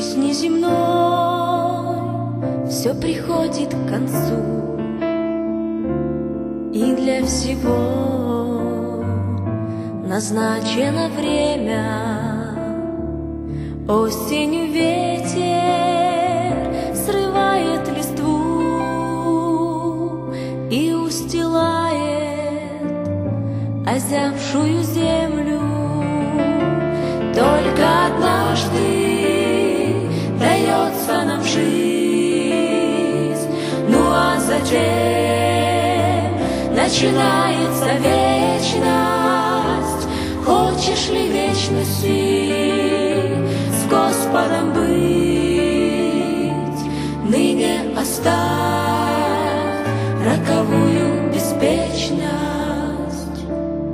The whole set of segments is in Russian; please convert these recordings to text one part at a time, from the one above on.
жизни земной все приходит к концу, и для всего назначено время. Осенью ветер срывает листву и устилает озябшую землю. Только однажды дается нам жизнь, ну а затем начинается вечность. Хочешь ли вечности с Господом быть? Ныне оставь роковую беспечность.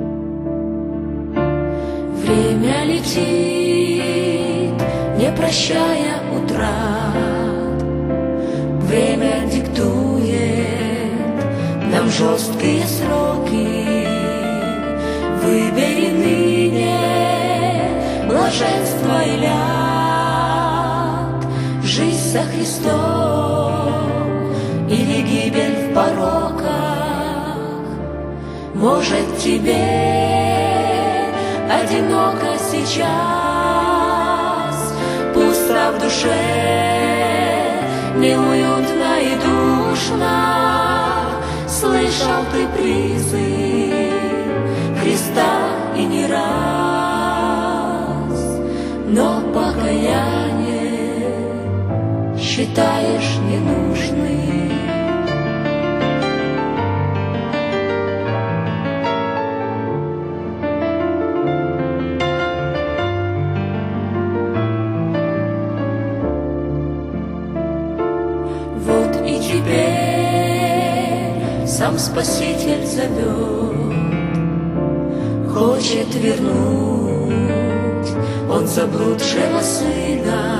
Время летит, не прощая утрат. Время диктует нам жесткие сроки. Выбери ныне блаженство и ляд, жизнь со Христом или гибель в пороках. Может, тебе одиноко сейчас, пусто в душе, неуютно и душно. Слышал ты призыв Христа и не раз, но покаяние считаешь ненужным. Вот и теперь сам Спаситель зовет, хочет вернуть Он заблудшего сына.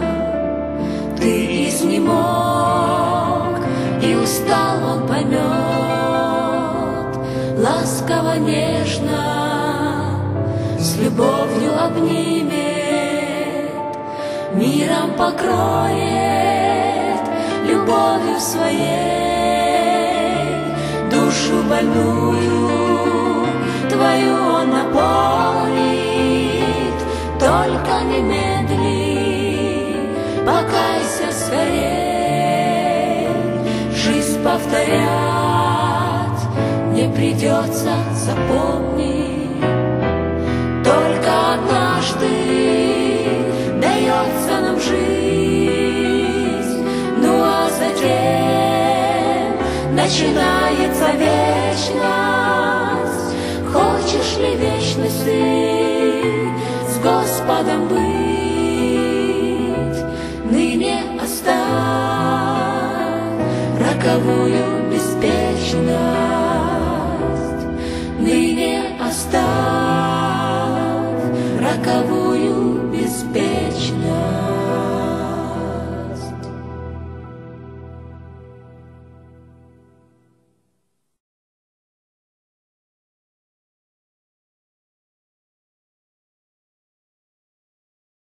Ты изнемог и устал, Он поймет, ласково, нежно, с любовью обнимет, миром покроет любовью своей душу больную. Твою Он наполнит, только не медли, покайся скорей. Жизнь повторять не придется, запомни. Только однажды дается нам жизнь, ну а затем начинается